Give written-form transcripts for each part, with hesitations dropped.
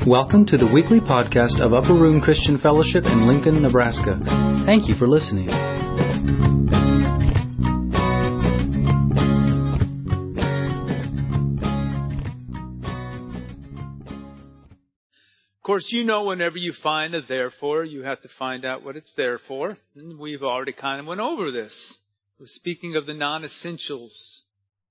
Welcome to the weekly podcast of Upper Room Christian Fellowship in Lincoln, Nebraska. Thank you for listening. Of course, you know whenever you find a therefore, you have to find out what it's there for. And we've already kind of went over this. We're speaking of the non-essentials.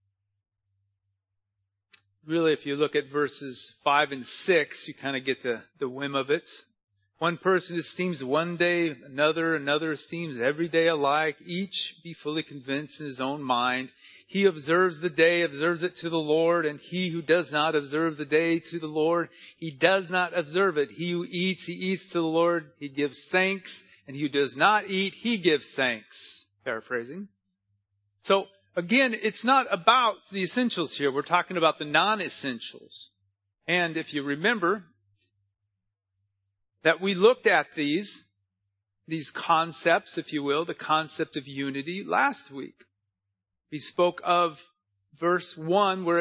Really, if you look at verses 5 and 6, you kind of get the whim of it. One person esteems one day another esteems every day alike. Each be fully convinced in his own mind. He observes the day, observes it to the Lord, and he who does not observe the day to the Lord, he does not observe it. He who eats, he eats to the Lord, he gives thanks, and he who does not eat, he gives thanks. Paraphrasing. So, again, it's not about the essentials here. We're talking about the non-essentials. And if you remember that we looked at these concepts, if you will, the concept of unity last week. We spoke of verse 11 where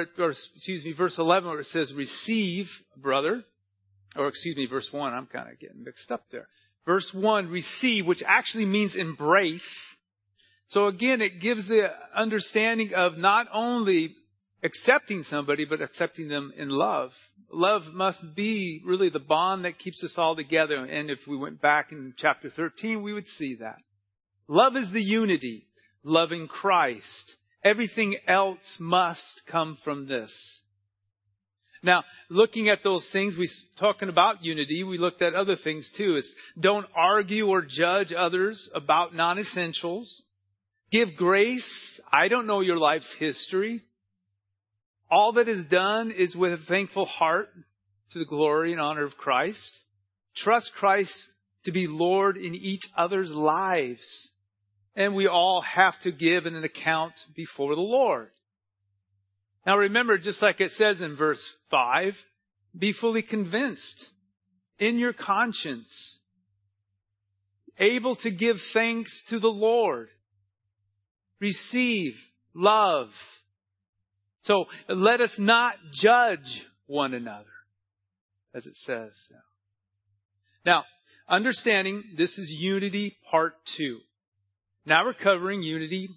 it says, receive, brother. Verse 1, I'm kind of getting mixed up there. Verse 1, receive, which actually means embrace. So again, it gives the understanding of not only accepting somebody, but accepting them in love. Love must be really the bond that keeps us all together. And if we went back in chapter 13, we would see that. Love is the unity. Loving Christ. Everything else must come from this. Now, looking at those things, we're talking about unity. We looked at other things too. It's don't argue or judge others about non-essentials. Give grace. I don't know your life's history. All that is done is with a thankful heart to the glory and honor of Christ. Trust Christ to be Lord in each other's lives. And we all have to give an account before the Lord. Now remember, just like it says in verse 5, be fully convinced in your conscience, able to give thanks to the Lord. Receive, love. So let us not judge one another, as it says. Now, understanding this is unity part 2. Now we're covering unity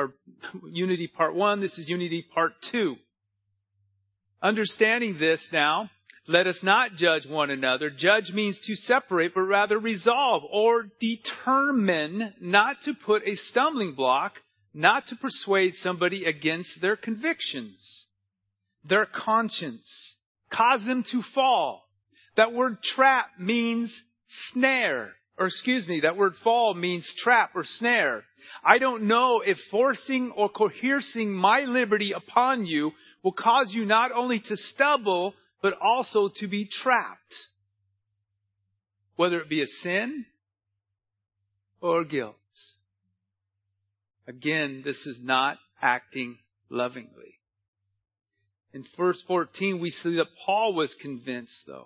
part 1. This is unity part 2. Understanding this now, let us not judge one another. Judge means to separate, but rather resolve or determine not to put a stumbling block, not to persuade somebody against their convictions, their conscience, cause them to fall. That word trap means snare. That word fall means trap or snare. I don't know if forcing or coercing my liberty upon you will cause you not only to stumble, but also to be trapped. Whether it be a sin or guilt. Again, this is not acting lovingly. In verse 14, we see that Paul was convinced, though.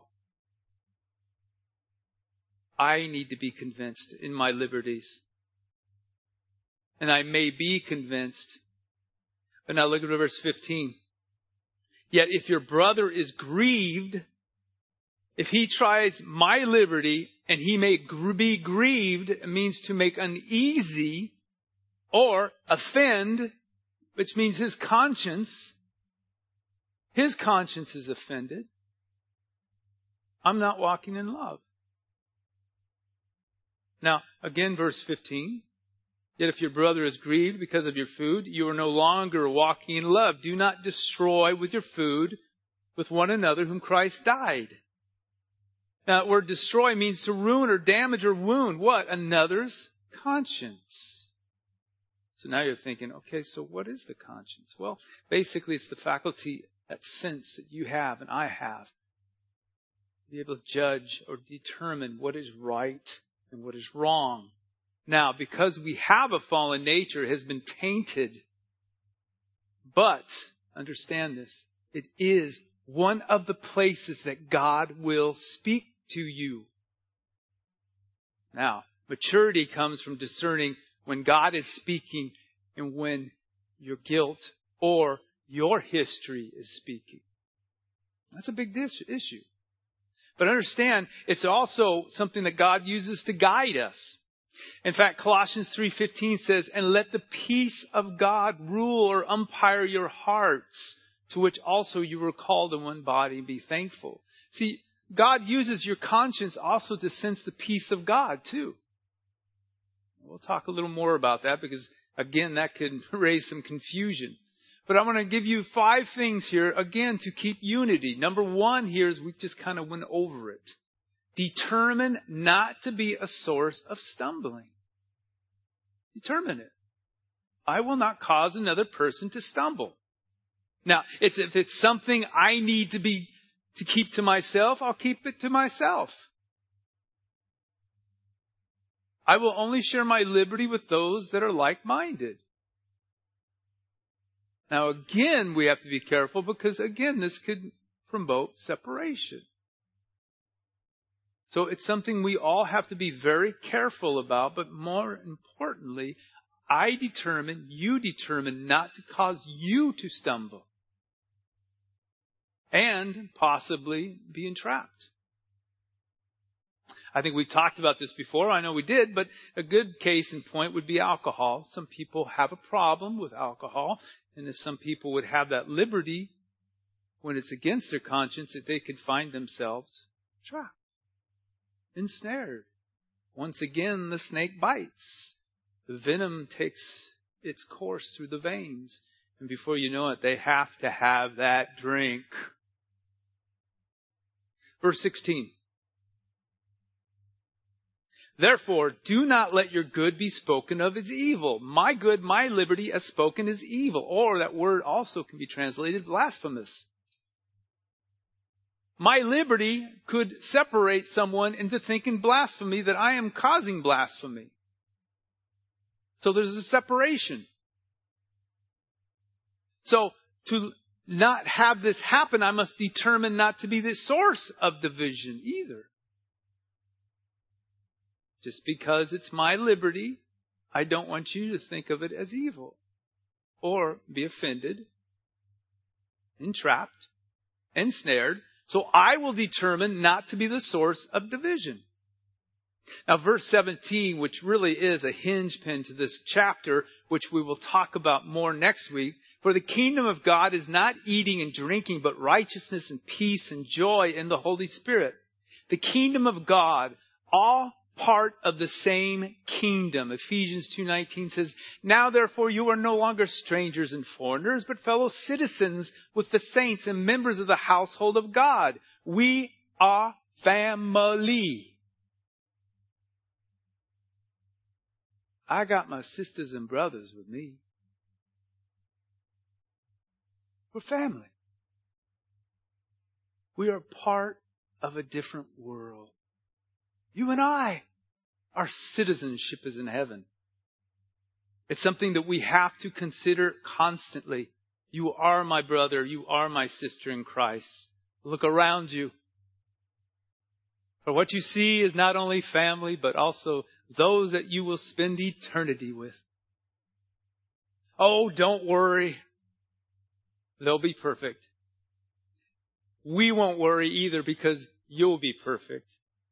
I need to be convinced in my liberties. And I may be convinced. But now look at verse 15. Yet if your brother is grieved, if he tries my liberty and he may be grieved, it means to make uneasy or offend, which means his conscience is offended. I'm not walking in love. Now, again, verse 15. Yet if your brother is grieved because of your food, you are no longer walking in love. Do not destroy with your food with one another whom Christ died. Now, the word destroy means to ruin or damage or wound what? Another's conscience. So now you're thinking, okay, so what is the conscience? Well, basically it's the faculty, that sense that you have and I have. To be able to judge or determine what is right and what is wrong. Now, because we have a fallen nature, it has been tainted. But, understand this, it is one of the places that God will speak to you. Now, maturity comes from discerning when God is speaking and when your guilt or your history is speaking. That's a big issue. But understand, it's also something that God uses to guide us. In fact, Colossians 3:15 says, "And let the peace of God rule or umpire your hearts, to which also you were called in one body, and be thankful." See, God uses your conscience also to sense the peace of God too. We'll talk a little more about that because, again, that could raise some confusion. But I want to give you 5 things here, again, to keep unity. Number 1 here is we just kind of went over it. Determine not to be a source of stumbling. Determine it. I will not cause another person to stumble. Now, if it's something I need to keep to myself, I'll keep it to myself. I will only share my liberty with those that are like-minded. Now, again, we have to be careful because, again, this could promote separation. So it's something we all have to be very careful about, but more importantly, you determine not to cause you to stumble and possibly be entrapped. I think we talked about this before. I know we did, but a good case in point would be alcohol. Some people have a problem with alcohol. And if some people would have that liberty when it's against their conscience, that they could find themselves trapped, ensnared. Once again, the snake bites. The venom takes its course through the veins. And before you know it, they have to have that drink. Verse 16. "Therefore, do not let your good be spoken of as evil. My good, my liberty, as spoken as evil." Or that word also can be translated blasphemous. My liberty could separate someone into thinking blasphemy, that I am causing blasphemy. So there's a separation. So to not have this happen, I must determine not to be the source of division either. Just because it's my liberty, I don't want you to think of it as evil or be offended, entrapped, ensnared. So I will determine not to be the source of division. Now, verse 17, which really is a hinge pin to this chapter, which we will talk about more next week. "For the kingdom of God is not eating and drinking, but righteousness and peace and joy in the Holy Spirit." The kingdom of God, all part of the same kingdom. Ephesians 2:19 says, "Now therefore you are no longer strangers and foreigners, but fellow citizens with the saints and members of the household of God." We are family. I got my sisters and brothers with me. We're family. We are part of a different world. You and I, our citizenship is in heaven. It's something that we have to consider constantly. You are my brother. You are my sister in Christ. Look around you. For what you see is not only family, but also those that you will spend eternity with. Oh, don't worry. They'll be perfect. We won't worry either because you'll be perfect.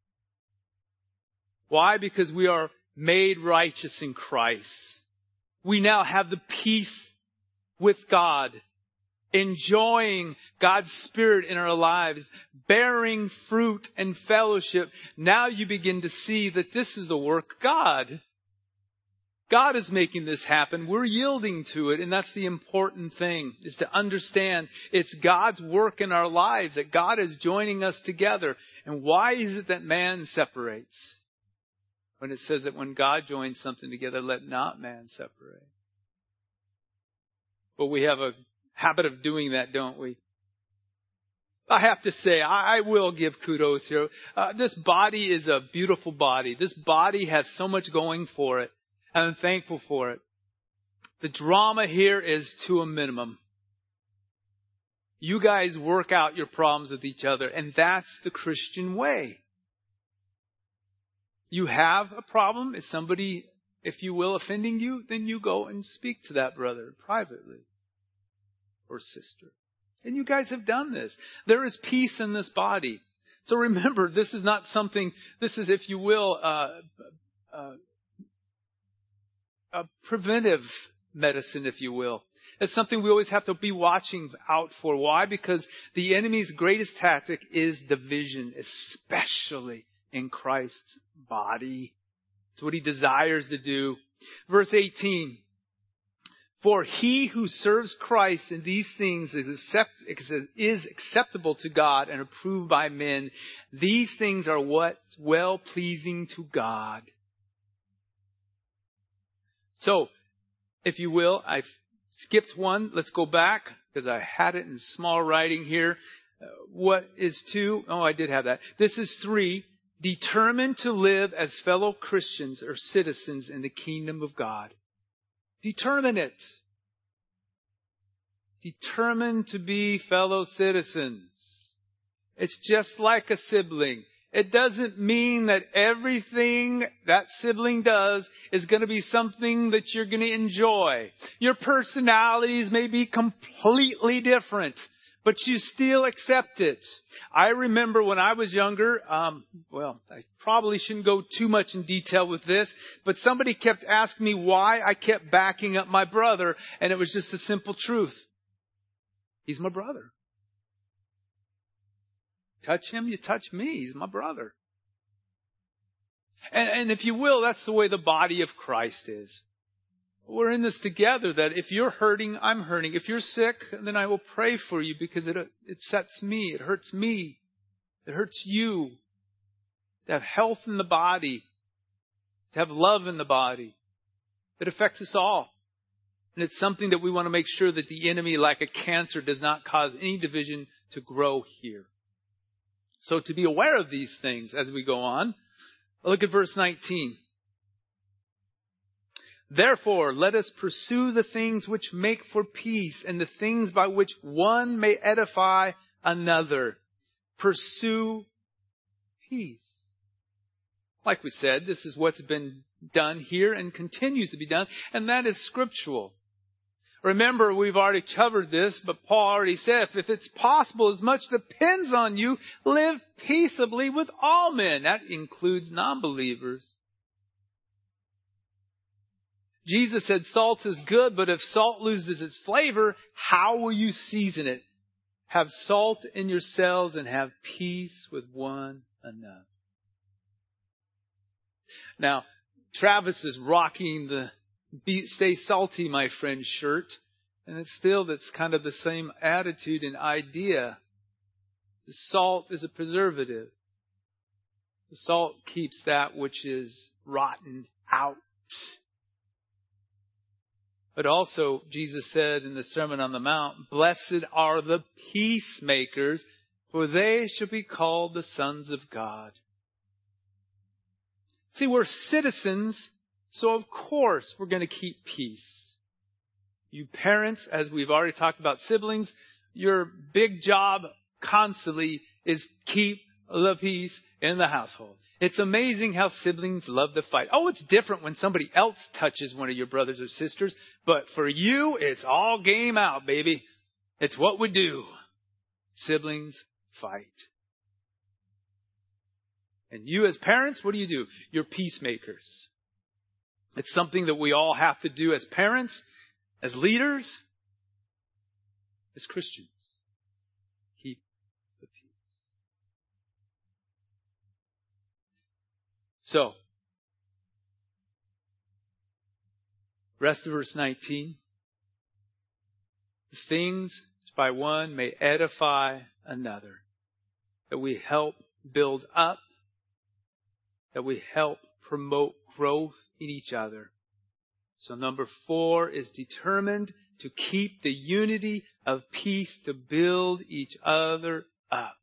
Why? Because we are made righteous in Christ. We now have the peace with God, enjoying God's Spirit in our lives, bearing fruit and fellowship. Now you begin to see that this is the work of God. God is making this happen. We're yielding to it. And that's the important thing, is to understand it's God's work in our lives, that God is joining us together. And why is it that man separates? When it says that when God joins something together, let not man separate. But we have a habit of doing that, don't we? I have to say, I will give kudos here. This body is a beautiful body. This body has so much going for it. And I'm thankful for it. The drama here is to a minimum. You guys work out your problems with each other, and that's the Christian way. You have a problem. Is somebody, if you will, offending you? Then you go and speak to that brother privately or sister. And you guys have done this. There is peace in this body. So remember, this is not something, this is, if you will, a preventive medicine, if you will. It's something we always have to be watching out for. Why? Because the enemy's greatest tactic is division, especially in Christ's body. It's what he desires to do. Verse 18. For he who serves Christ in these things is acceptable to God and approved by men. These things are what's well-pleasing to God. So, if you will, I've skipped one. Let's go back because I had it in small writing here. What is 2? Oh, I did have that. This is 3. Determined to live as fellow Christians or citizens in the kingdom of God. Determine it. Determined to be fellow citizens. It's just like a sibling. It doesn't mean that everything that sibling does is going to be something that you're going to enjoy. Your personalities may be completely different, but you still accept it. I remember when I was younger, I probably shouldn't go too much in detail with this, but somebody kept asking me why I kept backing up my brother, and it was just a simple truth. He's my brother. Touch him, you touch me. He's my brother. And if you will, that's the way the body of Christ is. We're in this together, that if you're hurting, I'm hurting. If you're sick, then I will pray for you because it upsets me. It hurts me. It hurts you. To have health in the body. To have love in the body. It affects us all. And it's something that we want to make sure that the enemy, like a cancer, does not cause any division to grow here. So to be aware of these things as we go on, look at verse 19. Therefore, let us pursue the things which make for peace and the things by which one may edify another. Pursue peace. Like we said, this is what's been done here and continues to be done, and that is scriptural. Remember, we've already covered this, but Paul already said, if it's possible, as much depends on you, live peaceably with all men. That includes non-believers. Jesus said salt is good, but if salt loses its flavor, how will you season it? Have salt in yourselves and have peace with one another. Now, Travis is rocking the Stay Salty, my friend shirt. And that's kind of the same attitude and idea. The salt is a preservative. The salt keeps that which is rotten out. But also, Jesus said in the Sermon on the Mount, blessed are the peacemakers, for they shall be called the sons of God. See, we're citizens, so of course we're going to keep peace. You parents, as we've already talked about siblings, your big job constantly is keep the peace in the household. It's amazing how siblings love to fight. Oh, it's different when somebody else touches one of your brothers or sisters, but for you, it's all game out, baby. It's what we do. Siblings fight. And you as parents, what do? You're peacemakers. It's something that we all have to do as parents, as leaders, as Christians. Keep the peace. So, rest of verse 19. The things by one may edify another. That we help build up. That we help promote growth in each other. So number 4 is determined to keep the unity of peace, to build each other up.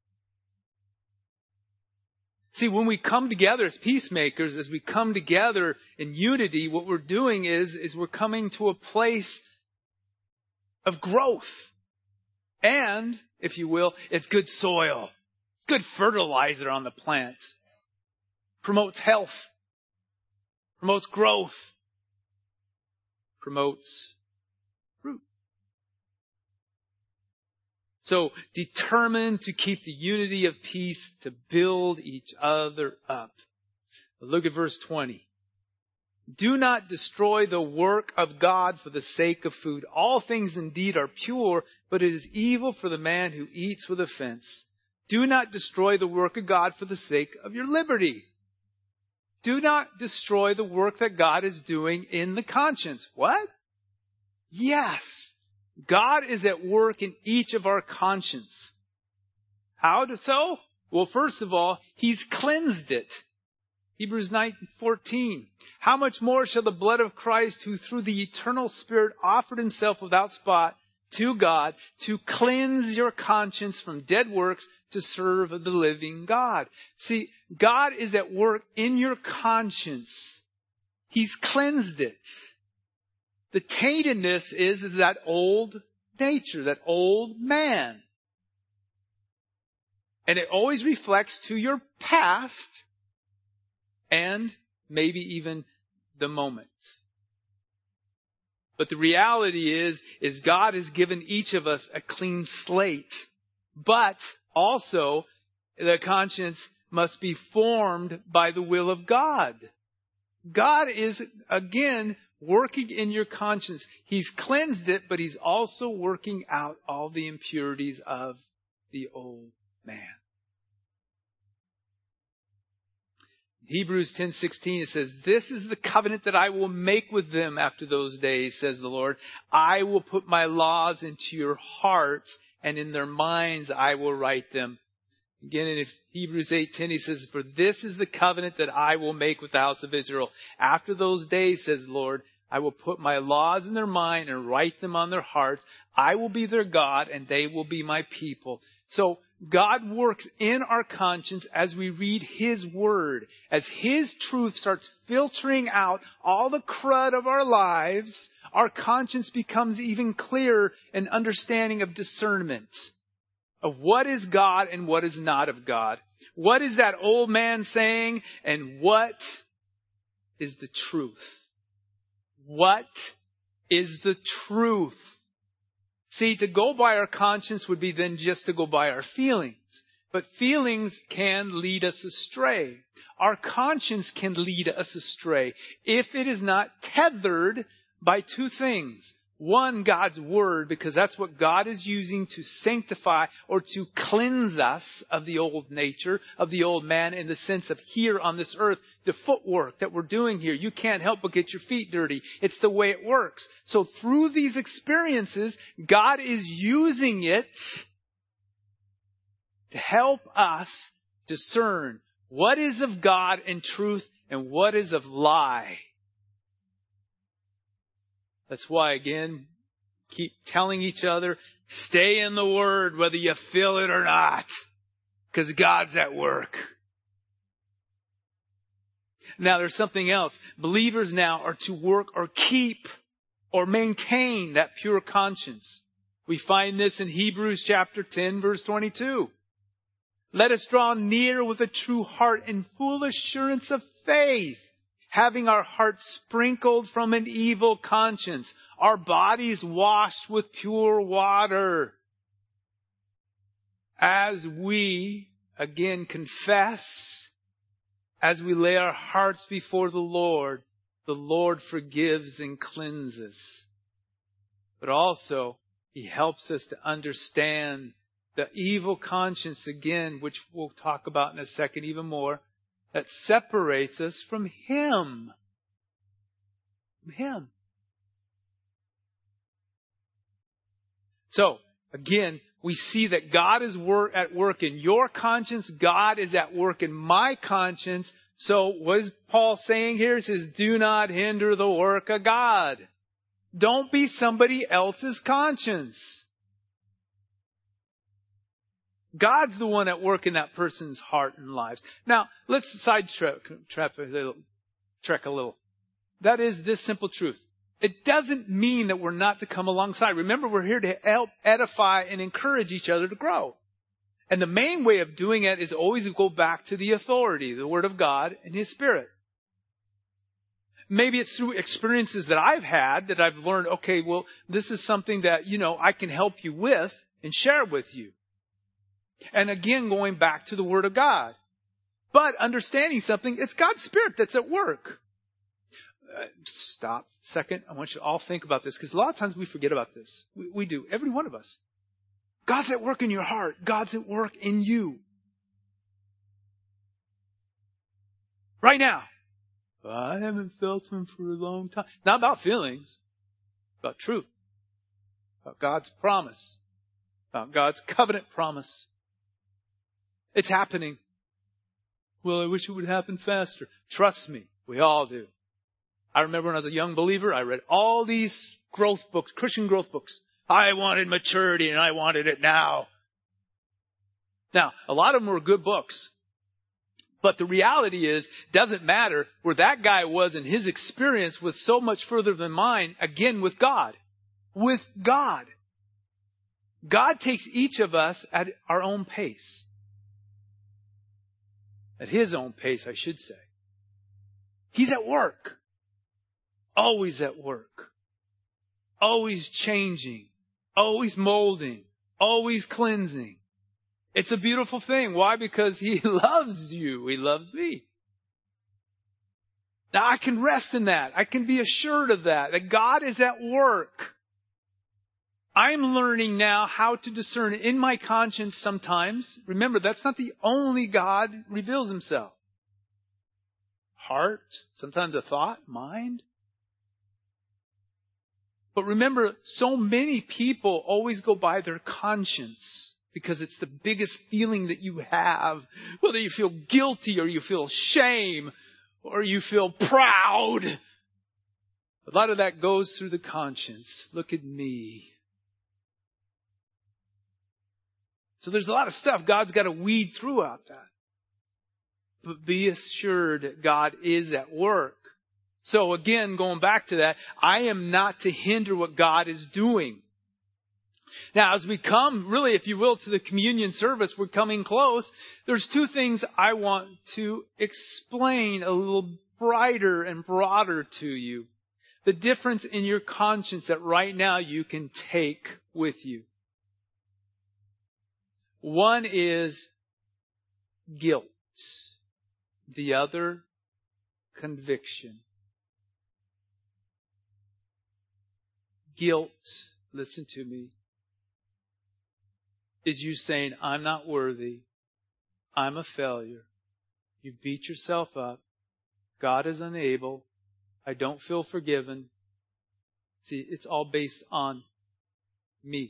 See, when we come together as peacemakers, as we come together in unity, what we're doing is we're coming to a place of growth. And, if you will, it's good soil. It's good fertilizer on the plant. Promotes health. Promotes growth. Promotes fruit. So determined to keep the unity of peace, to build each other up. Look at verse 20. Do not destroy the work of God for the sake of food. All things indeed are pure, but it is evil for the man who eats with offense. Do not destroy the work of God for the sake of your liberty. Do not destroy the work that God is doing in the conscience. What? Yes. God is at work in each of our conscience. How so? Well, first of all, He's cleansed it. Hebrews 9:14. How much more shall the blood of Christ, who through the eternal Spirit offered Himself without spot to God, to cleanse your conscience from dead works to serve the living God. See, God is at work in your conscience. He's cleansed it. The taintedness is that old nature, that old man. And it always reflects to your past and maybe even the moment. But the reality is God has given each of us a clean slate. But also, the conscience must be formed by the will of God. God is, again, working in your conscience. He's cleansed it, but He's also working out all the impurities of the old man. Hebrews 10:16, it says, this is the covenant that I will make with them after those days, says the Lord. I will put my laws into your hearts, and in their minds I will write them. Again, in Hebrews 8:10, he says, for this is the covenant that I will make with the house of Israel. After those days, says the Lord, I will put my laws in their mind and write them on their hearts. I will be their God, and they will be my people. So God works in our conscience as we read His Word. As His truth starts filtering out all the crud of our lives, our conscience becomes even clearer in understanding of discernment of what is God and what is not of God. What is that old man saying and what is the truth? What is the truth? See, to go by our conscience would be then just to go by our feelings. But feelings can lead us astray. Our conscience can lead us astray if it is not tethered by two things. One, God's Word, because that's what God is using to sanctify or to cleanse us of the old nature, of the old man, in the sense of here on this earth, the footwork that we're doing here. You can't help but get your feet dirty. It's the way it works. So through these experiences, God is using it to help us discern what is of God and truth and what is of lie. That's why, again, keep telling each other, stay in the Word whether you feel it or not, because God's at work. Now, there's something else. Believers now are to work or keep or maintain that pure conscience. We find this in Hebrews chapter 10, verse 22. Let us draw near with a true heart and full assurance of faith, having our hearts sprinkled from an evil conscience, our bodies washed with pure water. As we, again, confess, as we lay our hearts before the Lord forgives and cleanses. But also, He helps us to understand the evil conscience, again, which we'll talk about in a second even more, that separates us from Him. From Him. So, again, we see that God is at work in your conscience. God is at work in my conscience. So, what is Paul saying here? He says, do not hinder the work of God. Don't be somebody else's conscience. God's the one at work in that person's heart and lives. Now, let's trek a little. That is this simple truth. It doesn't mean that we're not to come alongside. Remember, we're here to help edify and encourage each other to grow. And the main way of doing it is always to go back to the authority, the Word of God and His Spirit. Maybe it's through experiences that I've had that I've learned, okay, well, this is something that, I can help you with and share with you. And again, going back to the Word of God. But understanding something, it's God's Spirit that's at work. Stop a second. I want you to all think about this, because a lot of times we forget about this. We do. Every one of us. God's at work in your heart. God's at work in you. Right now. I haven't felt Him for a long time. Not about feelings. About truth. About God's promise. About God's covenant promise. It's happening. Well, I wish it would happen faster. Trust me. We all do. I remember when I was a young believer, I read all these growth books, Christian growth books. I wanted maturity and I wanted it now. Now, a lot of them were good books. But the reality is, doesn't matter where that guy was, and his experience was so much further than mine, again, with God. With God. God takes each of us at our own pace. At His own pace, I should say. He's at work. Always at work. Always changing. Always molding. Always cleansing. It's a beautiful thing. Why? Because He loves you. He loves me. Now I can rest in that. I can be assured of that God is at work. I'm learning now how to discern in my conscience sometimes. Remember, that's not the only God reveals Himself. Heart, sometimes a thought, mind. But remember, so many people always go by their conscience because it's the biggest feeling that you have. Whether you feel guilty or you feel shame or you feel proud. A lot of that goes through the conscience. Look at me. So there's a lot of stuff God's got to weed through out that. But be assured that God is at work. So again, going back to that, I am not to hinder what God is doing. Now, as we come, really, if you will, to the communion service, we're coming close. There's two things I want to explain a little brighter and broader to you. The difference in your conscience that right now you can take with you. One is guilt. The other, conviction. Guilt, listen to me, is you saying, I'm not worthy. I'm a failure. You beat yourself up. God is unable. I don't feel forgiven. See, it's all based on me.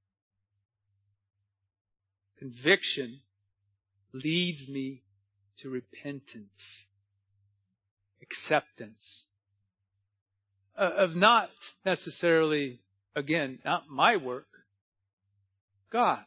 Conviction leads me to repentance, acceptance. Of not necessarily, again, not my work, God's.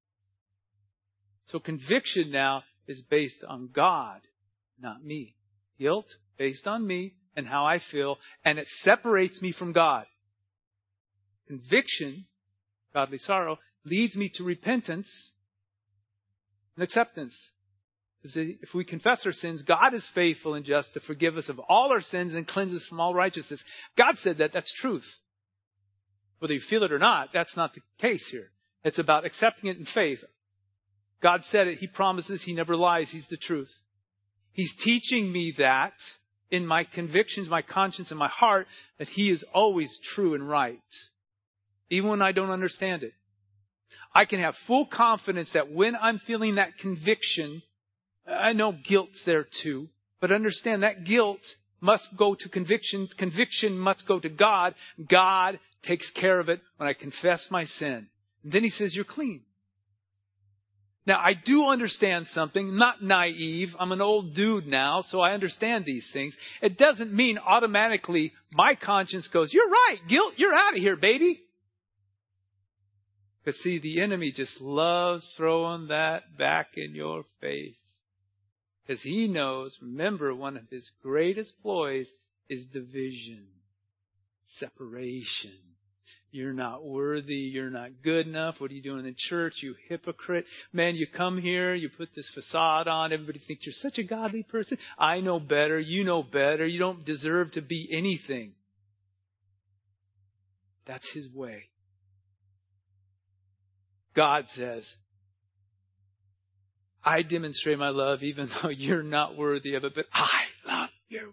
So conviction now is based on God, not me. Guilt based on me and how I feel, and it separates me from God. Conviction, godly sorrow, leads me to repentance and acceptance. If we confess our sins, God is faithful and just to forgive us of all our sins and cleanse us from all righteousness. God said that. That's truth. Whether you feel it or not, that's not the case here. It's about accepting it in faith. God said it. He promises. He never lies. He's the truth. He's teaching me that in my convictions, my conscience, and my heart, that He is always true and right. Even when I don't understand it. I can have full confidence that when I'm feeling that conviction, I know guilt's there too, but understand that guilt must go to conviction. Conviction must go to God. God takes care of it when I confess my sin. And then He says, you're clean. Now, I do understand something, not naive. I'm an old dude now, so I understand these things. It doesn't mean automatically my conscience goes, you're right, guilt, you're out of here, baby. But see, the enemy just loves throwing that back in your face. Because he knows, remember, one of his greatest ploys is division, separation. You're not worthy. You're not good enough. What are you doing in church? You hypocrite. Man, you come here, you put this facade on. Everybody thinks you're such a godly person. I know better. You know better. You don't deserve to be anything. That's his way. God says, I demonstrate my love even though you're not worthy of it, but I love you.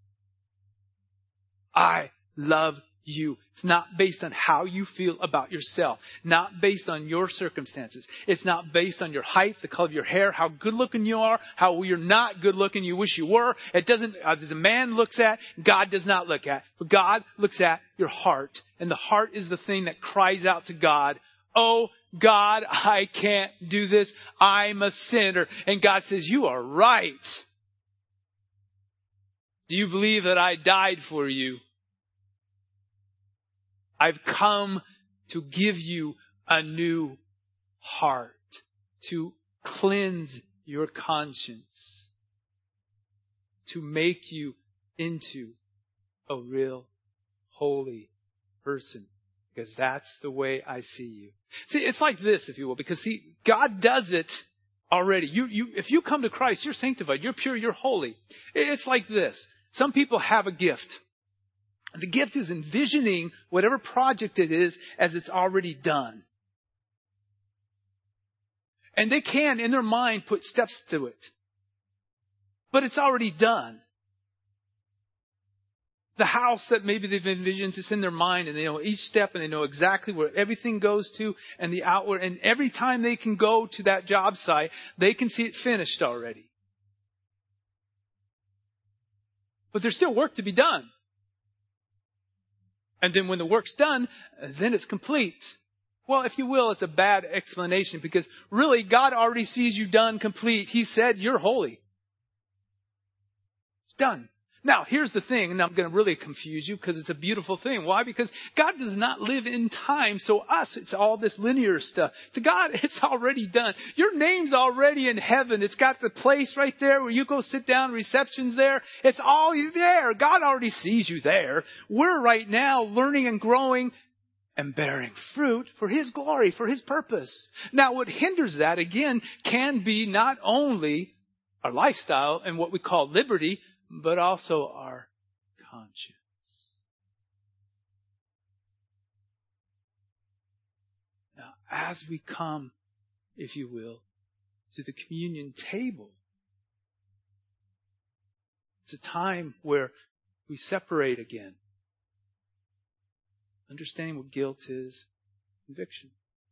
I love you. It's not based on how you feel about yourself. Not based on your circumstances. It's not based on your height, the color of your hair, how good looking you are, how you're not good looking, you wish you were. It doesn't, as a man looks at, God does not look at. But God looks at your heart. And the heart is the thing that cries out to God, oh God, I can't do this. I'm a sinner. And God says, you are right. Do you believe that I died for you? I've come to give you a new heart, to cleanse your conscience, to make you into a real holy person. Because that's the way I see you. See, it's like this, if you will, because see, God does it already. If you come to Christ, you're sanctified, you're pure, you're holy. It's like this. Some people have a gift. The gift is envisioning whatever project it is as it's already done. And they can, in their mind, put steps to it. But it's already done. The house that maybe they've envisioned is in their mind, and they know each step, and they know exactly where everything goes to and the outward. And every time they can go to that job site, they can see it finished already. But there's still work to be done. And then when the work's done, then it's complete. Well, if you will, it's a bad explanation because really God already sees you done, complete. He said you're holy. It's done. Now, here's the thing, and I'm going to really confuse you because it's a beautiful thing. Why? Because God does not live in time. So us, it's all this linear stuff. To God, it's already done. Your name's already in heaven. It's got the place right there where you go sit down, reception's there. It's all there. God already sees you there. We're right now learning and growing and bearing fruit for His glory, for His purpose. Now, what hinders that, again, can be not only our lifestyle and what we call liberty, but also our conscience. Now, as we come, if you will, to the communion table, it's a time where we separate again. Understanding what guilt is, conviction.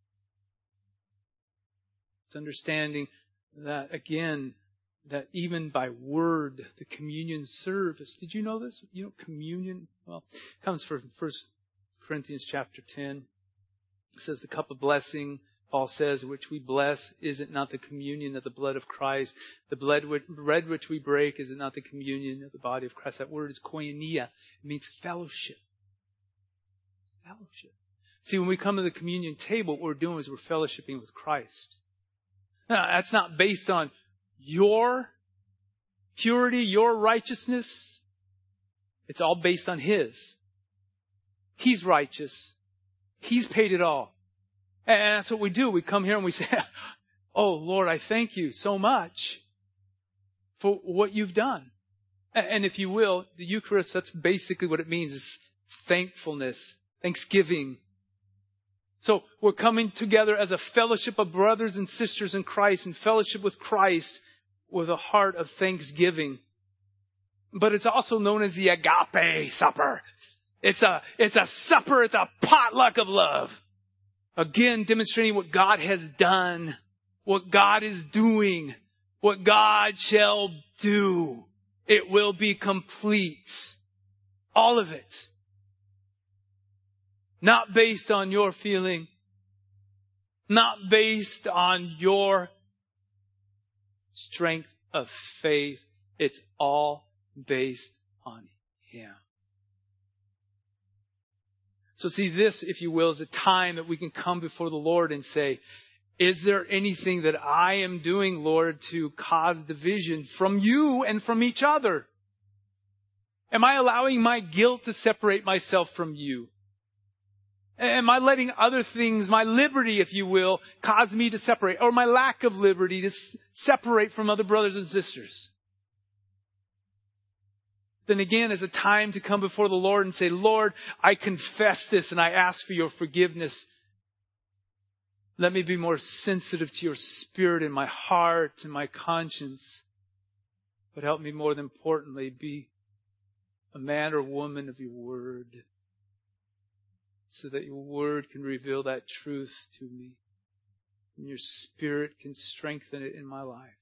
It's understanding that, again, that even by word, the communion service. Did you know this? You know, communion, well, comes from 1 Corinthians chapter 10. It says the cup of blessing, Paul says, which we bless, is it not the communion of the blood of Christ? The bread which we break, is it not the communion of the body of Christ? That word is koinonia. It means fellowship. Fellowship. See, when we come to the communion table, what we're doing is we're fellowshipping with Christ. Now, that's not based on your purity, your righteousness. It's all based on His. He's righteous. He's paid it all. And that's what we do. We come here and we say, oh, Lord, I thank you so much for what you've done. And if you will, the Eucharist, that's basically what it means, is thankfulness, thanksgiving. So we're coming together as a fellowship of brothers and sisters in Christ, and fellowship with Christ with a heart of thanksgiving. But it's also known as the agape supper. It's a supper, it's a potluck of love. Again, demonstrating what God has done, what God is doing, what God shall do. It will be complete. All of it. Not based on your feeling. Not based on your strength of faith. It's all based on Him. So see, this, if you will, is a time that we can come before the Lord and say, is there anything that I am doing, Lord, to cause division from you and from each other? Am I allowing my guilt to separate myself from you? Am I letting other things, my liberty, if you will, cause me to separate? Or my lack of liberty to separate from other brothers and sisters? Then again, is a time to come before the Lord and say, Lord, I confess this and I ask for your forgiveness. Let me be more sensitive to your Spirit in my heart and my conscience. But help me more than importantly be a man or woman of your word, so that your word can reveal that truth to me and your Spirit can strengthen it in my life.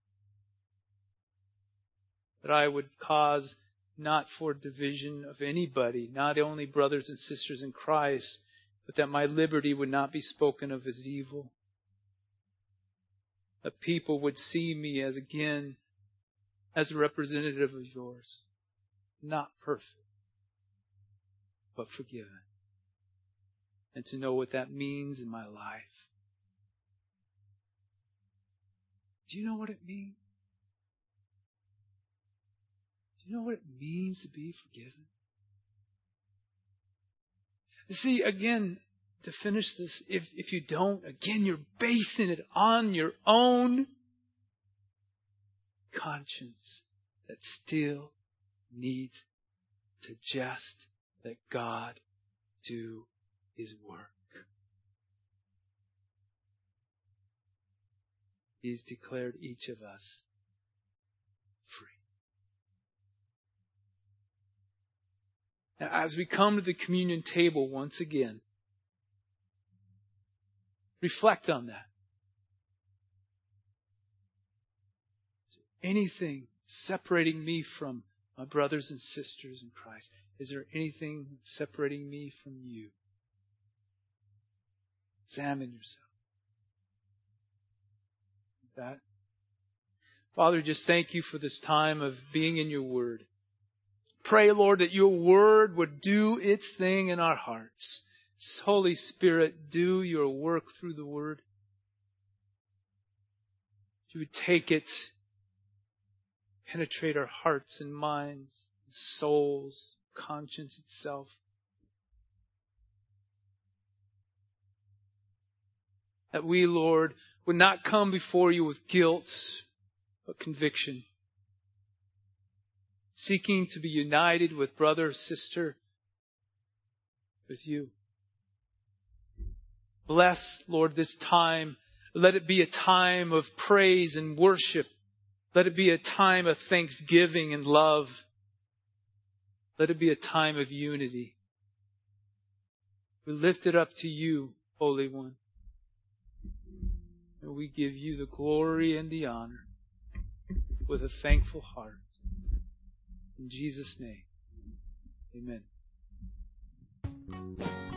That I would cause not for division of anybody, not only brothers and sisters in Christ, but that my liberty would not be spoken of as evil. That people would see me as, again, as a representative of yours. Not perfect, but forgiven. And to know what that means in my life. Do you know what it means? Do you know what it means to be forgiven? You see, again, to finish this, if you don't, again, you're basing it on your own conscience that still needs to just let God do His work. He's declared each of us free. Now, as we come to the communion table once again, reflect on that. Is there anything separating me from my brothers and sisters in Christ? Is there anything separating me from you? Examine yourself. With that, Father, just thank you for this time of being in your word. Pray, Lord, that your word would do its thing in our hearts. Holy Spirit, do your work through the word. You would take it, penetrate our hearts and minds, souls, conscience itself. That we, Lord, would not come before you with guilt, but conviction. Seeking to be united with brother or sister, with you. Bless, Lord, this time. Let it be a time of praise and worship. Let it be a time of thanksgiving and love. Let it be a time of unity. We lift it up to you, Holy One. And we give you the glory and the honor with a thankful heart. In Jesus' name, amen.